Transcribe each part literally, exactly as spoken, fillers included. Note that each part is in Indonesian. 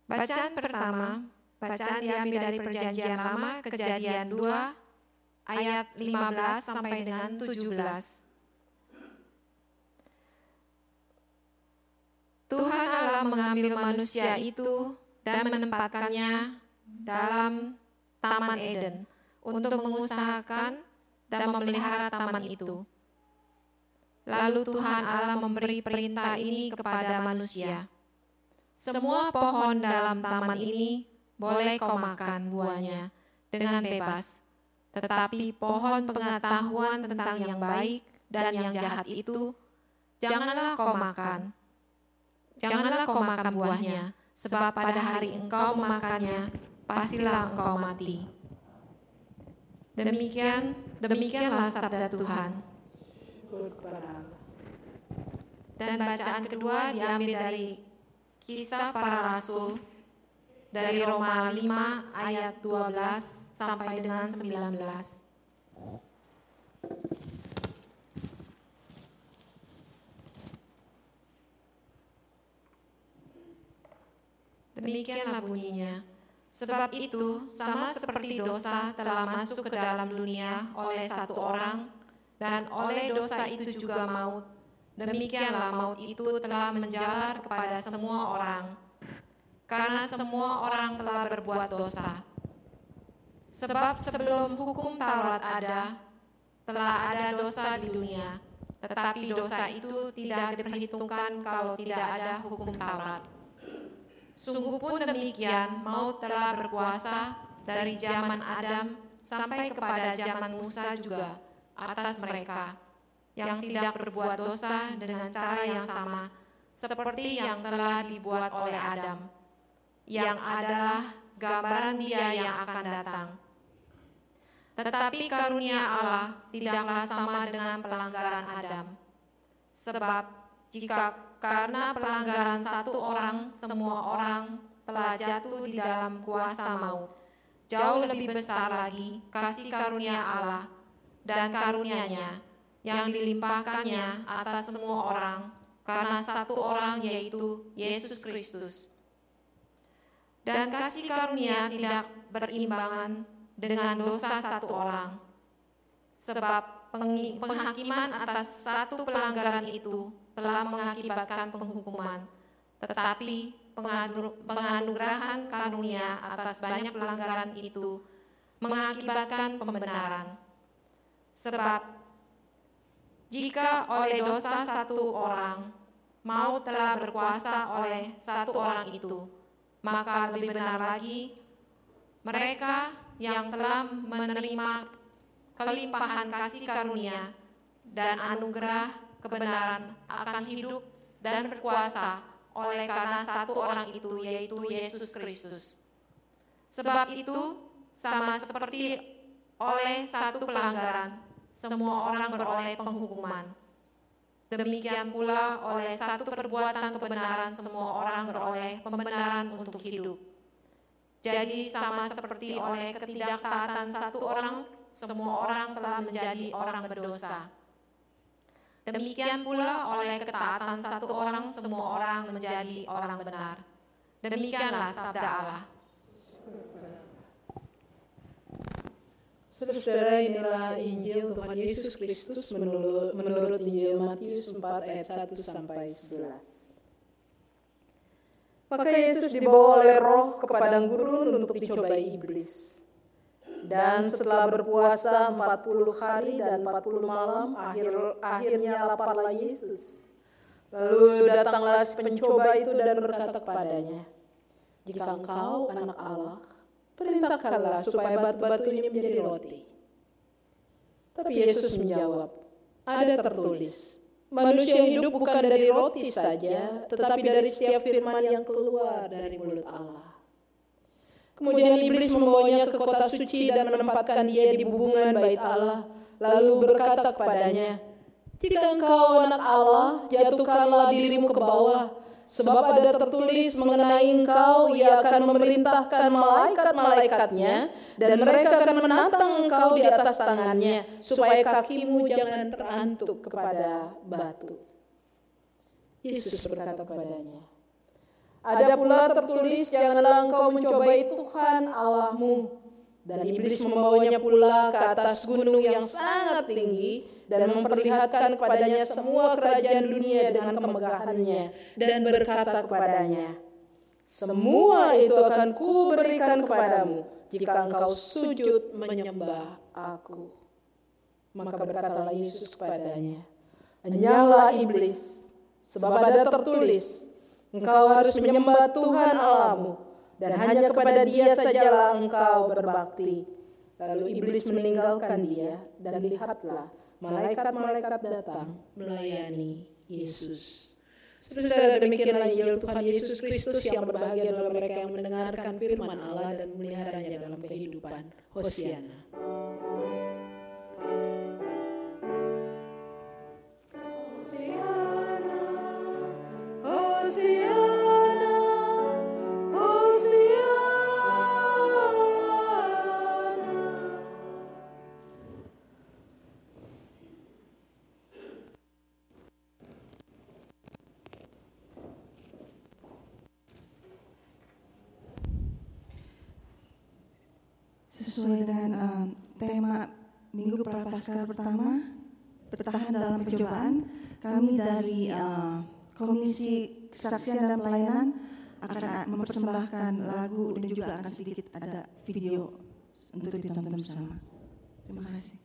Bacaan pertama, bacaan diambil dari Perjanjian Lama, Kejadian dua, ayat lima belas sampai dengan tujuh belas. Tuhan Allah mengambil manusia itu dan menempatkannya dalam Taman Eden untuk mengusahakan dan memelihara taman itu. Lalu Tuhan Allah memberi perintah ini kepada manusia. Semua pohon dalam taman ini boleh kau makan buahnya dengan bebas. Tetapi pohon pengetahuan tentang yang baik dan yang jahat itu, janganlah kau makan. Janganlah kau makan buahnya, sebab pada hari engkau memakannya, pastilah engkau mati. Demikian, demikianlah sabda Tuhan. Dan bacaan kedua diambil dari Kisah Para Rasul dari Roma lima ayat dua belas sampai dengan sembilan belas. Demikianlah bunyinya. Sebab itu, sama seperti dosa telah masuk ke dalam dunia oleh satu orang, dan oleh dosa itu juga maut, demikianlah maut itu telah menjalar kepada semua orang, karena semua orang telah berbuat dosa. Sebab sebelum hukum Taurat ada, telah ada dosa di dunia, tetapi dosa itu tidak diperhitungkan kalau tidak ada hukum Taurat. Sungguh pun demikian, maut telah berkuasa dari zaman Adam sampai kepada zaman Musa juga atas mereka yang tidak berbuat dosa dengan cara yang sama seperti yang telah dibuat oleh Adam, yang adalah gambaran Dia yang akan datang. Tetapi karunia Allah tidaklah sama dengan pelanggaran Adam. Sebab jika karena pelanggaran satu orang, semua orang telah jatuh di dalam kuasa maut, jauh lebih besar lagi kasih karunia Allah dan karunia-Nya yang dilimpahkannya atas semua orang karena satu orang, yaitu Yesus Kristus. Dan kasih karunia tidak berimbangan dengan dosa satu orang, sebab penghakiman atas satu pelanggaran itu telah mengakibatkan penghukuman, tetapi penganugerahan karunia atas banyak pelanggaran itu mengakibatkan pembenaran. Sebab jika oleh dosa satu orang maut telah berkuasa oleh satu orang itu, maka lebih benar lagi mereka yang telah menerima kelimpahan kasih karunia dan anugerah kebenaran akan hidup dan berkuasa oleh karena satu orang itu, yaitu Yesus Kristus. Sebab itu, sama seperti oleh satu pelanggaran, semua orang beroleh penghukuman. Demikian pula oleh satu perbuatan kebenaran, semua orang beroleh pembenaran untuk hidup. Jadi sama seperti oleh ketidaktaatan satu orang, semua orang telah menjadi orang berdosa. Demikian pula oleh ketaatan satu orang, semua orang menjadi orang benar. Demikianlah sabda Allah. Saudara, inilah Injil Tuhan Yesus Kristus menurut, menurut Injil Matius empat ayat satu sampai sebelas. Maka Yesus dibawa oleh Roh ke padang gurun untuk dicobai iblis. Dan setelah berpuasa empat puluh hari dan empat puluh malam, akhir, akhirnya laparlah Yesus. Lalu datanglah si pencoba itu dan berkata kepadanya, "Jika engkau anak Allah, perintahkanlah supaya batu-batu ini menjadi roti." Tapi Yesus menjawab, "Ada tertulis, manusia hidup bukan dari roti saja, tetapi dari setiap firman yang keluar dari mulut Allah." Kemudian iblis membawanya ke kota suci dan menempatkan dia di bubungan bait Allah, lalu berkata kepadanya, "Jika engkau anak Allah, jatuhkanlah dirimu ke bawah, sebab ada tertulis mengenai engkau, Ia akan memerintahkan malaikat-malaikatnya, dan mereka akan menantang engkau di atas tangannya, supaya kakimu jangan terantuk kepada batu." Yesus berkata kepadanya, Ada pula tertulis, janganlah engkau mencobai Tuhan Allahmu. Dan iblis membawanya pula ke atas gunung yang sangat tinggi dan memperlihatkan kepadanya semua kerajaan dunia dengan kemegahannya, dan berkata kepadanya, semua itu akan kuberikan kepadamu jika engkau sujud menyembah aku. Maka berkatalah Yesus kepadanya, enyahlah iblis, sebab ada tertulis, engkau harus menyembah Tuhan Allahmu, dan hanya kepada Dia sajalah engkau berbakti. Lalu iblis meninggalkan dia, dan lihatlah, malaikat-malaikat datang melayani Yesus. Saudara, demikianlah Injil Tuhan Yesus Kristus, yang berbahagia adalah mereka yang mendengarkan firman Allah dan memeliharanya dalam kehidupan. Hosiana. Hosiana, Hosiana. Sesuai dengan um, tema Minggu Prapaskah pertama, bertahan dalam pencobaan, kami dari uh, Komisi Kesaksian dan Pelayanan akan mempersembahkan lagu dan juga akan sedikit ada video untuk ditonton bersama. Terima kasih.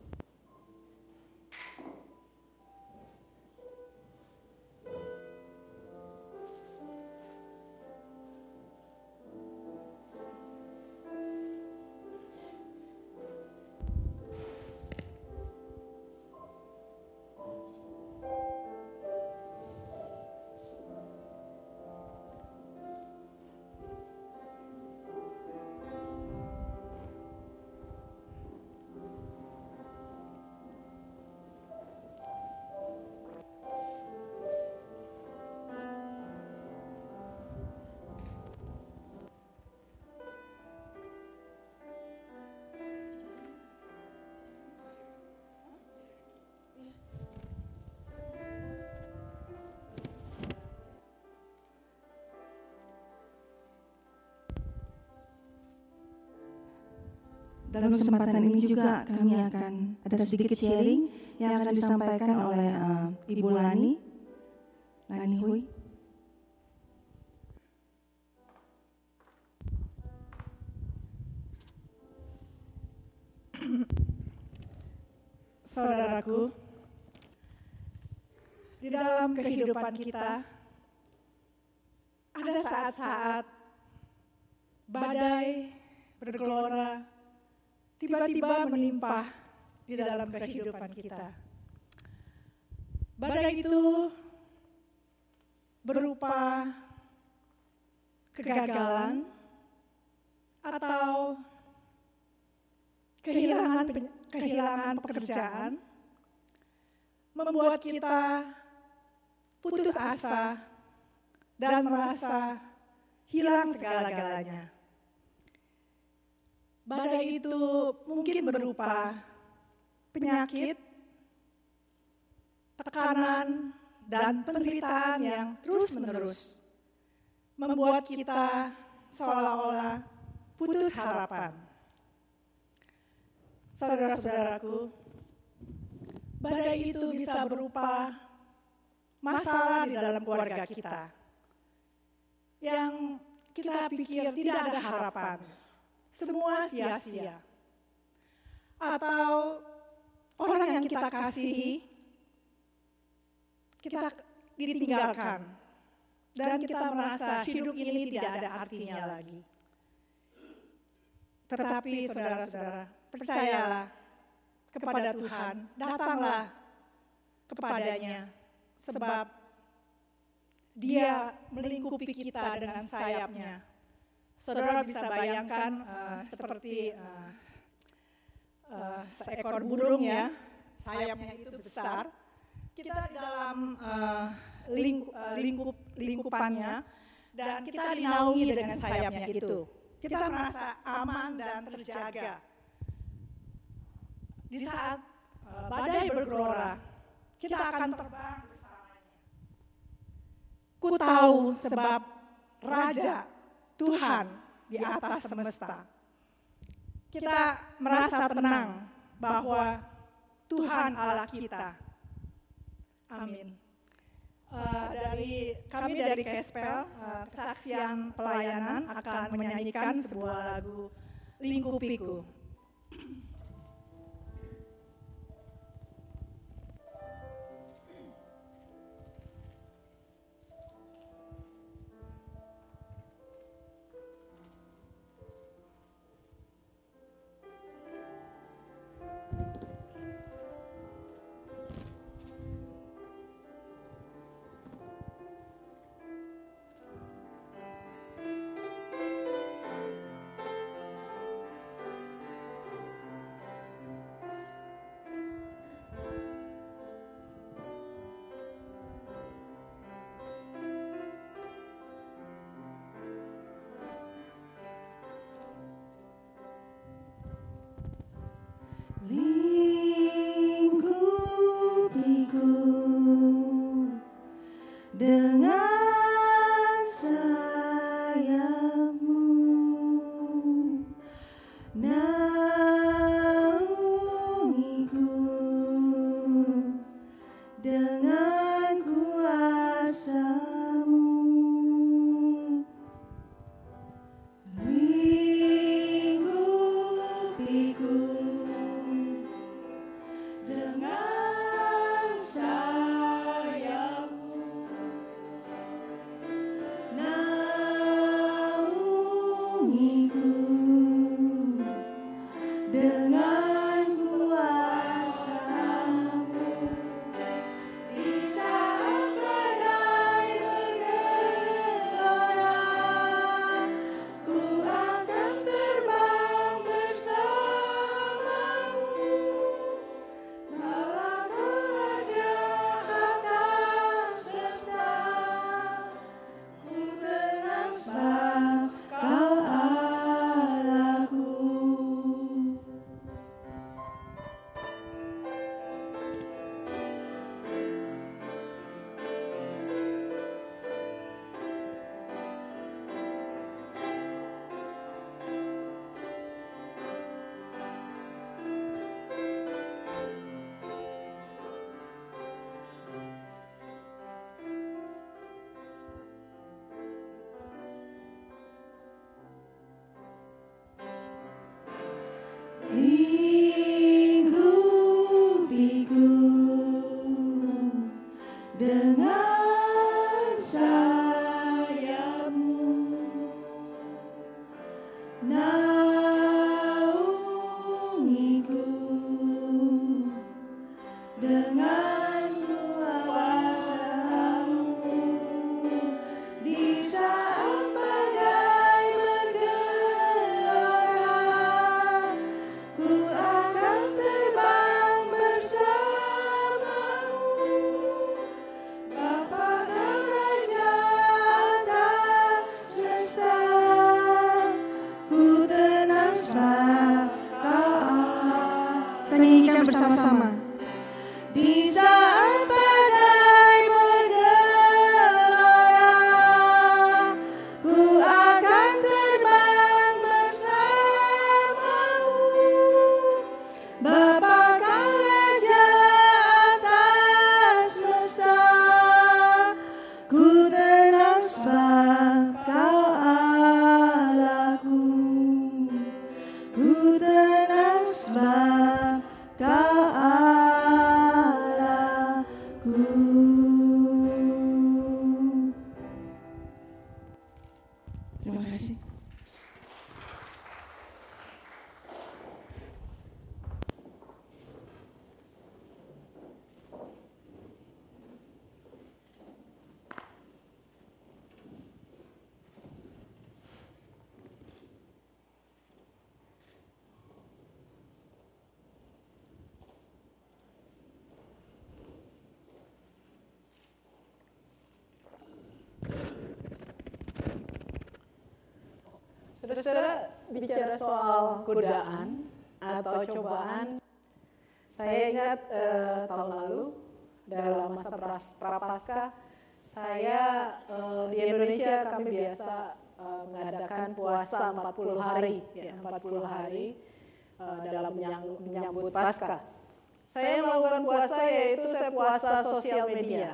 Dalam kesempatan ini juga kami akan ada sedikit sharing yang akan disampaikan oleh uh, Ibu Lani, Lani Hui. Saudaraku, di dalam kehidupan kita ada saat-saat badai bergelora tiba-tiba menimpa di dalam kehidupan kita. Badai itu berupa kegagalan atau kehilangan kehilangan pekerjaan, membuat kita putus asa dan merasa hilang segala-galanya. Badai itu mungkin berupa penyakit, tekanan, dan penderitaan yang terus-menerus membuat kita seolah-olah putus harapan. Saudara-saudaraku, badai itu bisa berupa masalah di dalam keluarga kita yang kita pikir tidak ada harapan. Semua sia-sia. Atau orang yang kita kasihi, kita ditinggalkan. Dan kita merasa hidup ini tidak ada artinya lagi. Tetapi saudara-saudara, percayalah kepada Tuhan, datanglah kepadanya, sebab Dia melingkupi kita dengan sayapnya. Saudara bisa bayangkan uh, seperti uh, uh, seekor burung ya, sayapnya itu besar. Kita di dalam uh, ling, uh, lingkup lingkupannya dan kita dinaungi dengan sayapnya itu. Kita merasa aman dan terjaga. Di saat uh, badai bergelora, kita akan terbang bersamanya. Ku tahu sebab Raja, Tuhan di atas semesta. Kita merasa tenang bahwa Tuhan Allah kita. Amin. Uh, dari kami dari Kespel, uh, Kesaksian Pelayanan akan menyanyikan sebuah lagu Lingkupiku. Lingkupiku dengan sayapmu, naungiku dengan kuasa-Mu. Lingkupiku dengan sayapmu, naungiku dengan kuasa-Mu. Di saat badai bergelora, ku akan terbang bersama-Mu. Malah Kau Raja atas semesta, ku tenang sebab Kau Allahku. Lingkupiku dengan sayapmu, naungiku dengan kuasa-Mu. Di saat badai bergelora, ku akan terbang bersama-Mu. Bapa Kau Raja atas semesta, ku tenang sebab Kau Allah. Kita nyanyikan bersama-sama. Di saat badai bergelora, ku akan terbang bersama-Mu. Bapa Kau Raja atas semesta, ku tenang sebab Kau Allahku. Ku tenang sebab Kau Allahku. Terima kasih. Saudara-saudara, bicara soal godaan atau cobaan, saya ingat eh, tahun lalu dalam masa pras- prapaskah saya uh, di Indonesia kami biasa uh, mengadakan puasa empat puluh hari, ya, empat puluh hari uh, dalam menyang, menyambut Paskah. Saya melakukan puasa yaitu saya puasa sosial media.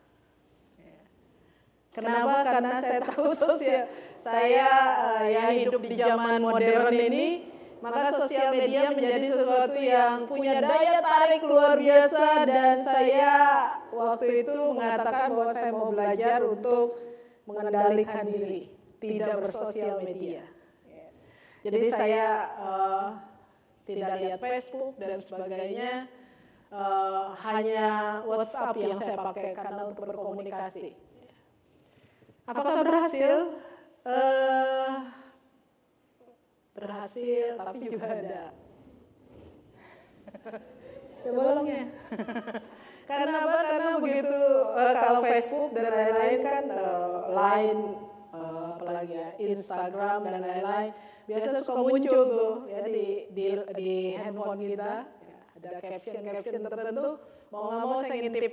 Kenapa? Karena saya tahu sosial saya uh, ya hidup di zaman modern ini, maka sosial media menjadi sesuatu yang punya daya tarik luar biasa, dan saya waktu itu mengatakan bahwa saya mau belajar untuk mengendalikan diri, tidak bersosial media. Jadi saya uh, tidak lihat Facebook dan sebagainya, uh, hanya WhatsApp yang saya pakai karena untuk berkomunikasi. Apakah berhasil? Uh, berhasil, tapi juga ada ya bolongnya. Karena apa? Karena begitu uh, kalau Facebook dan lain-lain kan, uh, Line, uh, apalagi ya, Instagram dan lain-lain, biasanya suka muncul tuh ya di di, di handphone kita, ya, ada caption-caption tertentu. Mau nggak mau saya ngintip.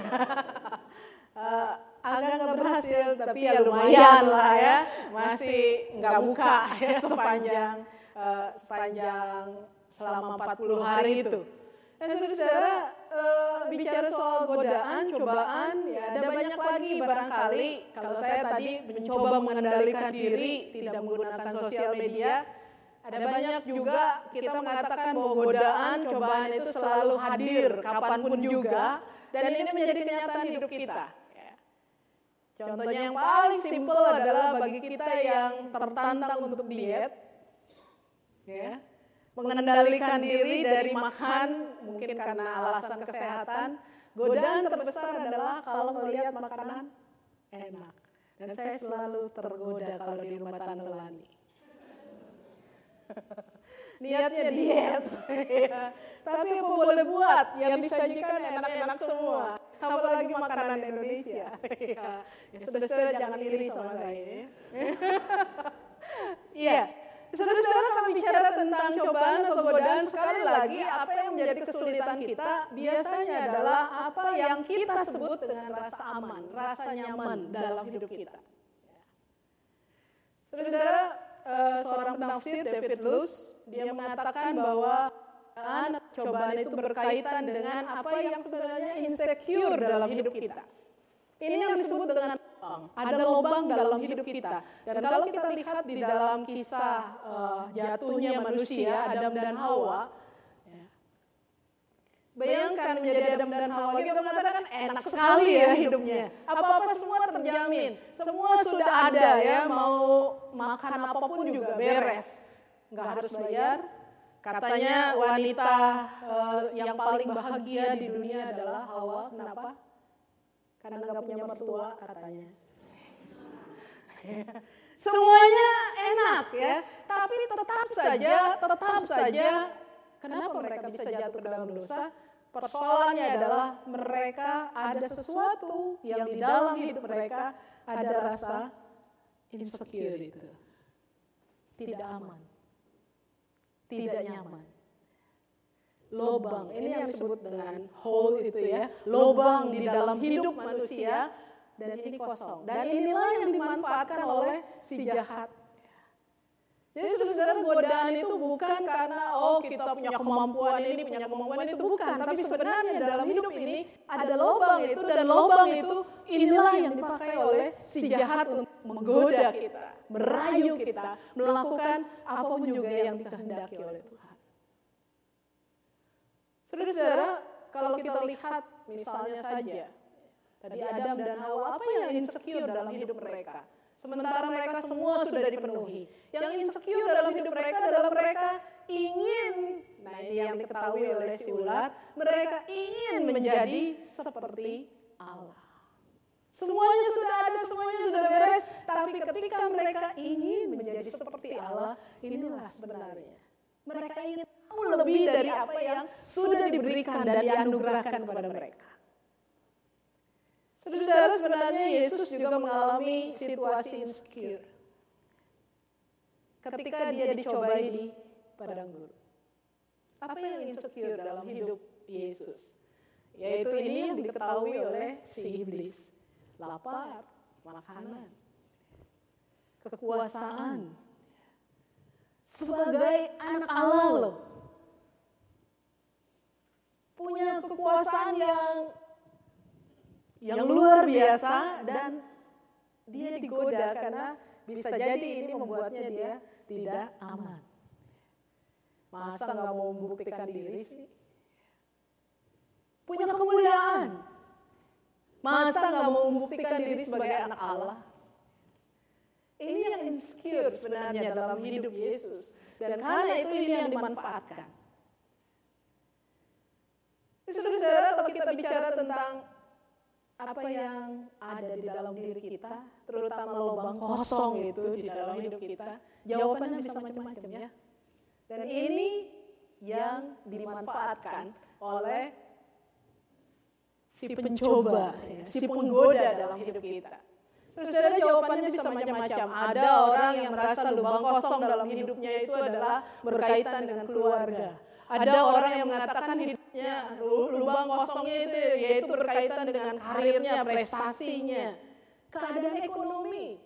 uh, agak nggak berhasil, tapi ya lumayan lah ya, masih nggak buka ya sepanjang uh, sepanjang selama empat puluh hari itu. Nah, saudara-saudara, uh, bicara soal godaan, cobaan, ya ada banyak lagi barangkali. Kalau saya tadi mencoba mengendalikan diri, tidak menggunakan sosial media, ada banyak juga kita mengatakan bahwa godaan, cobaan itu selalu hadir kapanpun juga, dan ini menjadi kenyataan hidup kita. Contohnya yang paling simpel adalah bagi kita yang tertantang untuk diet, ya, mengendalikan diri dari makan, mungkin karena alasan kesehatan. Godaan terbesar adalah kalau melihat makanan enak. Dan saya selalu tergoda kalau di rumah Tante Lani. Niatnya diet, ya. Tapi apa boleh buat, yang disajikan enak-enak semua. Apalagi makanan Indonesia. Ya, ya saudara-saudara jangan iri sama saya. Iya, saudara-saudara kami bicara tentang cobaan atau godaan, sekali lagi apa yang menjadi kesulitan kita biasanya adalah apa yang kita sebut dengan rasa aman, rasa nyaman dalam hidup kita. Saudara-saudara, uh, seorang penafsir David Luce, dia mengatakan bahwa cobaan itu berkaitan dengan apa yang sebenarnya insecure dalam hidup kita. Ini yang disebut dengan lubang. Ada lubang dalam hidup kita. Dan kalau kita lihat di dalam kisah uh, jatuhnya manusia, Adam dan Hawa, ya, bayangkan menjadi Adam dan Hawa, kita mengatakan enak sekali ya hidupnya. Apa-apa semua terjamin, semua sudah ada ya, mau makan apapun juga beres, nggak harus bayar. Katanya wanita uh, yang paling bahagia di dunia adalah Hawa. Kenapa? Karena nggak punya mertua katanya. Semuanya enak ya, tapi tetap saja, tetap saja. Kenapa mereka bisa jatuh ke dalam dosa? Persoalannya adalah mereka ada sesuatu yang di dalam hidup mereka ada rasa insecure itu, tidak aman. Tidak nyaman. Lobang, ini yang disebut dengan hole itu ya, lobang di dalam hidup manusia, dan ini kosong. Dan inilah yang dimanfaatkan oleh si jahat. Jadi saudara-saudara, godaan itu bukan karena oh kita punya kemampuan ini, punya kemampuan itu, bukan. Tapi sebenarnya dalam hidup ini ada lobang itu, dan lobang itu inilah yang dipakai oleh si jahat untuk menggoda kita, merayu kita, melakukan apapun juga yang dikehendaki oleh Tuhan. Saudara-saudara, kalau kita lihat misalnya saja, tadi Adam dan Hawa, apa yang insecure dalam hidup mereka? Sementara mereka semua sudah dipenuhi. Yang insecure dalam hidup mereka adalah mereka ingin, nah ini yang diketahui oleh si ular, mereka ingin menjadi seperti Allah. Semuanya sudah ada, semuanya sudah beres, tapi ketika mereka ingin menjadi seperti Allah, inilah sebenarnya. Mereka ingin tahu lebih dari apa yang sudah diberikan dan dianugerahkan kepada mereka. Saudara, sebenarnya Yesus juga mengalami situasi insecure ketika dia dicobai di padang gurun. Apa yang insecure dalam hidup Yesus? Yaitu ini yang diketahui oleh si iblis. lapar, makanan, kekuasaan. Sebagai anak Allah loh, punya kekuasaan yang yang luar biasa dan dia digoda karena bisa jadi ini membuatnya dia tidak aman. Masa nggak mau membuktikan diri sih? Punya kemuliaan. Masa nggak mau membuktikan diri sebagai anak Allah? Ini yang insecure sebenarnya dalam hidup Yesus. Dan karena itu ini yang dimanfaatkan. Saudara-saudara, kalau kita bicara tentang apa yang ada di dalam diri kita, terutama lubang kosong itu di dalam hidup kita, jawabannya bisa macam-macam ya. Dan ini yang dimanfaatkan oleh si pencoba, ya, si penggoda dalam hidup kita. Saudara, jawabannya bisa macam-macam. Ada orang yang merasa lubang kosong dalam hidupnya itu adalah berkaitan dengan keluarga. Ada orang yang mengatakan hidupnya lubang kosongnya itu yaitu berkaitan dengan karirnya, prestasinya, keadaan ekonomi,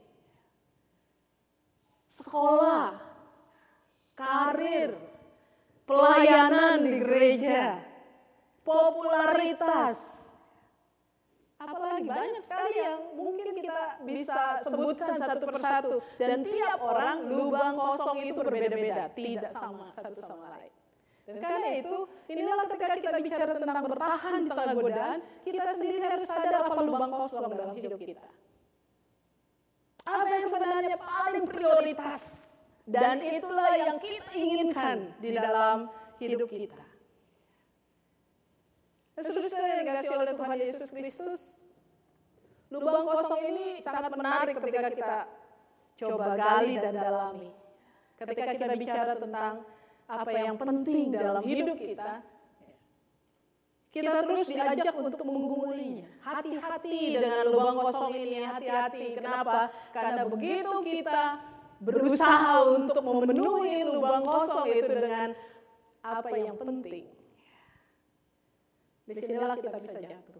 sekolah, karir, pelayanan di gereja, popularitas. Apalagi banyak sekali yang mungkin kita bisa sebutkan satu persatu. Dan tiap orang lubang kosong itu berbeda-beda, tidak sama satu sama lain. Dan karena itu, inilah ketika kita bicara tentang bertahan di tengah godaan, kita sendiri harus sadar apa lubang kosong dalam hidup kita. Apa yang sebenarnya paling prioritas. Dan itulah yang kita inginkan di dalam hidup kita. Saudara yang dikasihi oleh Tuhan Yesus Kristus, lubang kosong ini sangat menarik ketika kita coba gali dan dalami. Ketika kita bicara tentang apa yang penting dalam hidup kita, kita terus diajak untuk menggumulinya. Hati-hati dengan lubang kosong ini, hati-hati. Kenapa? Karena begitu kita berusaha untuk memenuhi lubang kosong itu dengan apa yang penting, di sinilah kita bisa jatuh.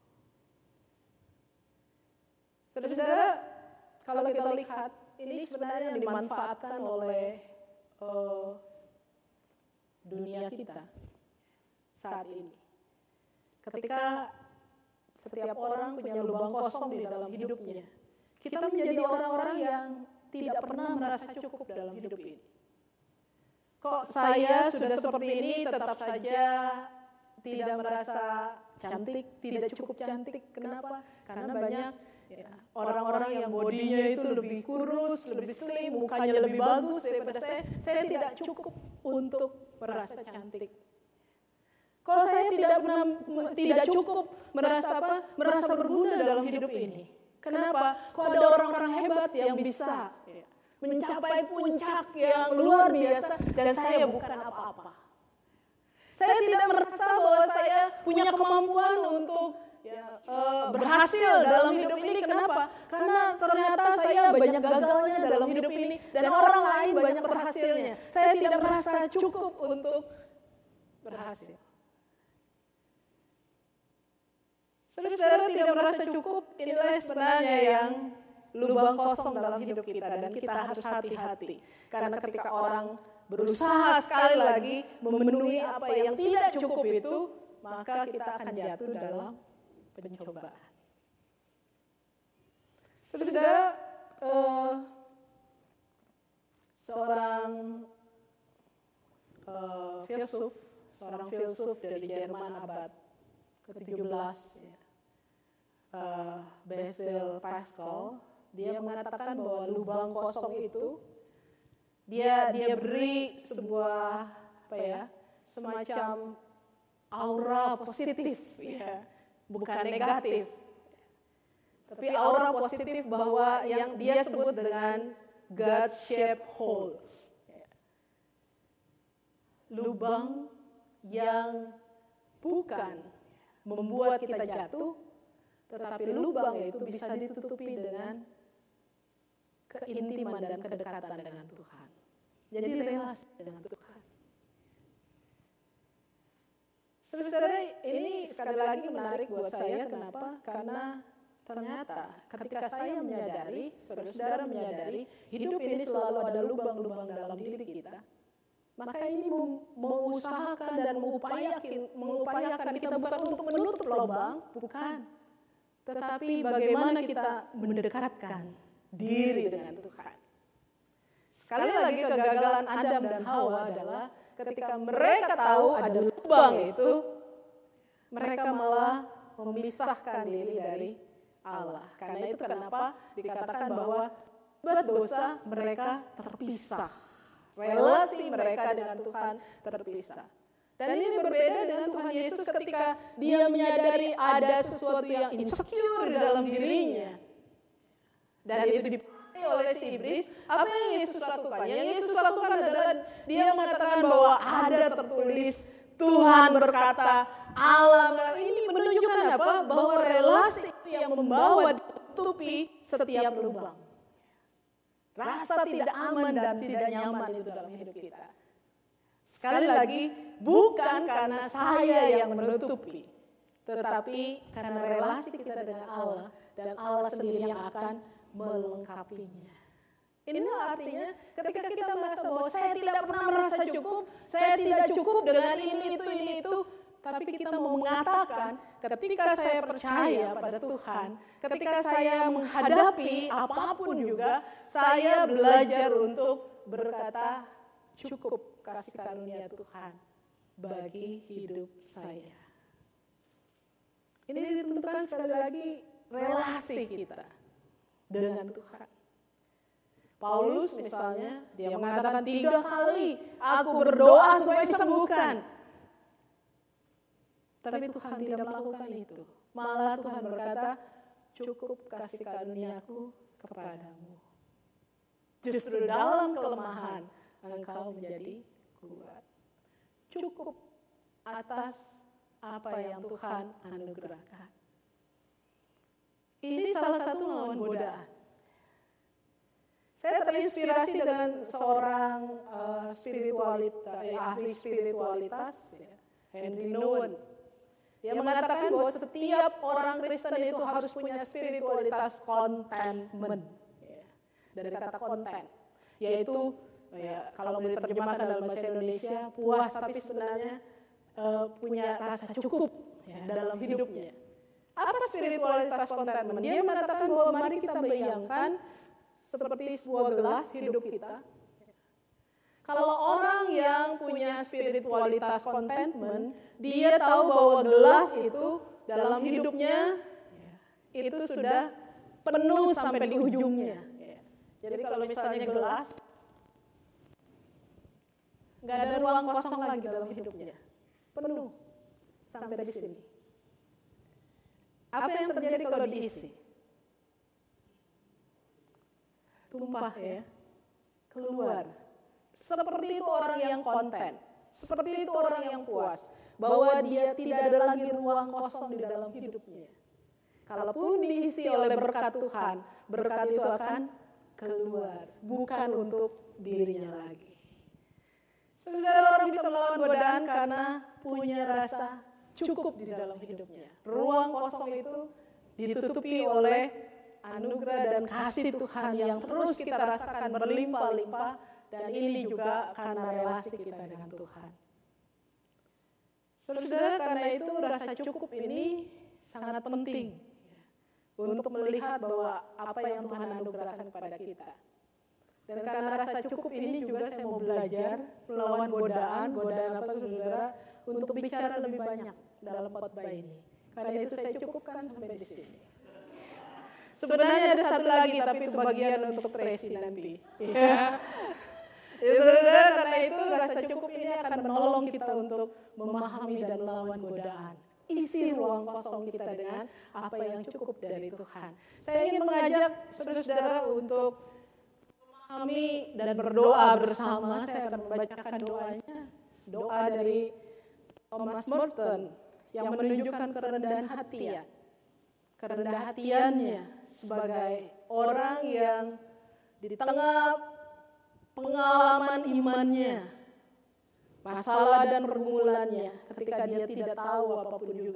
Saudara-saudara, kalau kita lihat, ini sebenarnya dimanfaatkan oleh uh, dunia kita saat ini. Ketika setiap orang punya lubang kosong di dalam hidupnya, kita menjadi orang-orang yang tidak pernah merasa cukup dalam hidup ini. Kok saya sudah seperti ini tetap saja tidak merasa cantik, tidak cukup cantik. Kenapa? Karena banyak ya, orang-orang yang bodinya itu lebih kurus, lebih slim, mukanya lebih bagus daripada saya. Saya tidak cukup untuk merasa cantik. Kok saya tidak pernah, tidak cukup merasa apa? Merasa berguna dalam hidup ini. Kenapa? Kok ada orang-orang hebat yang bisa ya, mencapai puncak yang luar biasa dan saya bukan apa-apa. Saya tidak merasa bahwa saya punya kemampuan untuk ya, uh, berhasil dalam hidup ini. Kenapa? Karena ternyata saya banyak gagalnya dalam hidup ini dan orang lain banyak berhasilnya. Saya tidak merasa cukup untuk berhasil. Saudara tidak merasa cukup, inilah sebenarnya yang lubang kosong dalam hidup kita dan kita harus hati-hati. Karena ketika orang berusaha sekali lagi memenuhi apa yang tidak cukup itu, maka kita akan jatuh dalam pencobaan. Saudara, uh, seorang uh, filsuf, seorang filsuf dari Jerman abad ke tujuh belas, ya, uh, Blaise Pascal, dia mengatakan bahwa lubang kosong itu dia dia beri sebuah apa ya, semacam aura positif ya, bukan negatif. Tapi aura positif bahwa yang dia sebut dengan God-shaped hole. Lubang yang bukan membuat kita jatuh, tetapi lubang itu bisa ditutupi dengan keintiman dan kedekatan dengan Tuhan. Jadi relasi dengan Tuhan. Saudara, ini sekali lagi menarik buat saya. Kenapa? Karena ternyata ketika saya menyadari, saudara-saudara menyadari, hidup ini selalu ada lubang-lubang dalam diri kita, maka ini mengusahakan dan mengupayakan, mengupayakan kita bukan untuk menutup lubang, bukan. Tetapi bagaimana kita mendekatkan diri dengan Tuhan. Sekali lagi kegagalan Adam dan Hawa adalah ketika mereka tahu ada lubang itu, mereka malah memisahkan diri dari Allah. Karena itu kenapa dikatakan bahwa buat dosa mereka terpisah. Relasi mereka dengan Tuhan terpisah. Dan ini berbeda dengan Tuhan Yesus ketika dia menyadari ada sesuatu yang insecure di dalam dirinya. Dan itu dipakai oleh si iblis. Apa yang Yesus lakukan? Yang Yesus lakukan adalah dia mengatakan bahwa ada tertulis, Tuhan berkata, Allah. Ini menunjukkan apa? Bahwa relasi yang membawa ditutupi setiap lubang. Rasa tidak aman dan tidak nyaman itu dalam hidup kita. Sekali lagi, bukan karena saya yang menutupi, tetapi karena relasi kita dengan Allah, dan Allah sendiri yang akan melengkapinya. Inilah artinya ketika kita merasa bahwa saya tidak pernah merasa cukup, saya tidak cukup dengan ini, itu, ini, itu, tapi kita mau mengatakan ketika saya percaya pada Tuhan, ketika saya menghadapi apapun juga, saya belajar untuk berkata cukup kasih karunia Tuhan bagi hidup saya. Ini ditentukan sekali lagi relasi kita dengan Tuhan. Paulus misalnya, dia mengatakan tiga kali, aku berdoa supaya disembuhkan. Tapi Tuhan tidak melakukan itu. Malah Tuhan berkata, cukup kasih karuniaku kepadamu. Justru dalam kelemahan, engkau menjadi kuat. Cukup atas apa yang Tuhan anugerahkan. Ini salah satu lawan godaan. Saya terinspirasi dengan seorang uh, spiritualitas, eh, ahli spiritualitas, ya, Henry Nouwen. Dia mengatakan bahwa setiap orang Kristen itu harus punya spiritualitas contentment. Ya, dari kata konten, yaitu ya, kalau diterjemahkan dalam bahasa Indonesia, puas tapi sebenarnya uh, punya rasa cukup ya, dalam hidupnya. Apa spiritualitas contentment? Dia mengatakan bahwa mari kita bayangkan seperti sebuah gelas hidup kita. Kalau orang yang punya spiritualitas contentment, dia tahu bahwa gelas itu dalam hidupnya itu sudah penuh sampai di ujungnya. Jadi kalau misalnya gelas, nggak ada ruang kosong lagi dalam hidupnya, penuh sampai di sini. Apa yang terjadi kalau diisi? Tumpah ya, keluar. Seperti itu orang yang konten, seperti itu orang yang puas, bahwa dia tidak ada lagi ruang kosong di dalam hidupnya. Kalaupun diisi oleh berkat Tuhan, berkat itu akan keluar, bukan untuk dirinya lagi. Saudara, orang bisa melawan godaan karena punya rasa cukup di dalam hidupnya. Ruang kosong itu ditutupi oleh anugerah dan kasih Tuhan yang terus kita rasakan berlimpah-limpah, dan ini juga karena relasi kita dengan Tuhan. Saudara, karena itu rasa cukup ini sangat penting untuk melihat bahwa apa yang Tuhan anugerahkan kepada kita. Dan karena rasa cukup ini juga saya mau belajar melawan godaan, godaan apa saudara, untuk bicara lebih banyak dalam khotbah ini. Karena itu saya cukupkan sampai di sini. Sebenarnya ada satu lagi, tapi itu bagian untuk Tracy nanti. Ya. Ya saudara, karena itu rasa cukup ini akan menolong kita untuk memahami dan melawan godaan. Isi ruang kosong kita dengan apa yang cukup dari Tuhan. Saya ingin mengajak saudara-saudara untuk memahami dan berdoa bersama. Saya akan membacakan doanya. Doa dari Thomas Merton yang menunjukkan kerendahan hati ya. Kerendahan hatiannya sebagai orang yang di tengah pengalaman imannya, masalah dan pergumulannya, ketika dia tidak tahu apapun juga,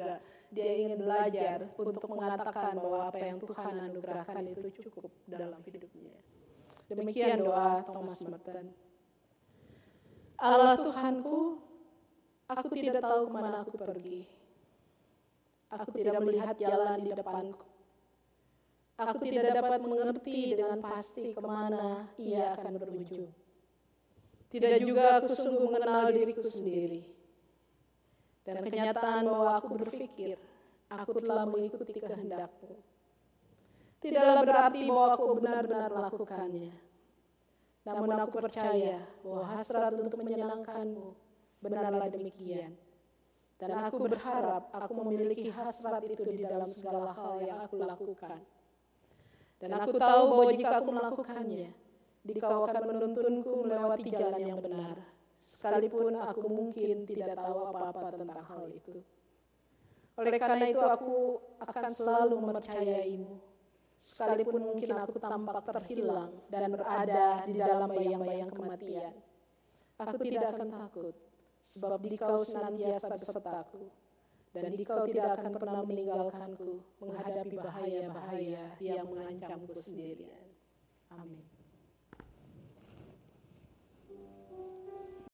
dia ingin belajar untuk mengatakan bahwa apa yang Tuhan anugerahkan itu cukup dalam hidupnya. Demikian doa Thomas Merton. Allah Tuhanku, aku tidak tahu kemana aku pergi. Aku tidak melihat jalan di depanku. Aku tidak dapat mengerti dengan pasti kemana ia akan berujung. Tidak juga aku sungguh mengenal diriku sendiri. Dan kenyataan bahwa aku berpikir, aku telah mengikuti kehendak-Mu. Tidaklah berarti bahwa aku benar-benar melakukannya. Namun aku percaya bahwa hasrat untuk menyenangkan-Mu benarlah demikian. Dan aku berharap aku memiliki hasrat itu di dalam segala hal yang aku lakukan. Dan aku tahu bahwa jika aku melakukannya, Dikau akan menuntunku melewati jalan yang benar, sekalipun aku mungkin tidak tahu apa-apa tentang hal itu. Oleh karena itu aku akan selalu mempercayai-Mu, sekalipun mungkin aku tampak terhilang dan berada di dalam bayang-bayang kematian. Aku tidak akan takut, sebab Dikau senantiasa besertaku. Dan Dikau tidak akan pernah meninggalkanku menghadapi bahaya-bahaya yang mengancamku sendirian. Amin.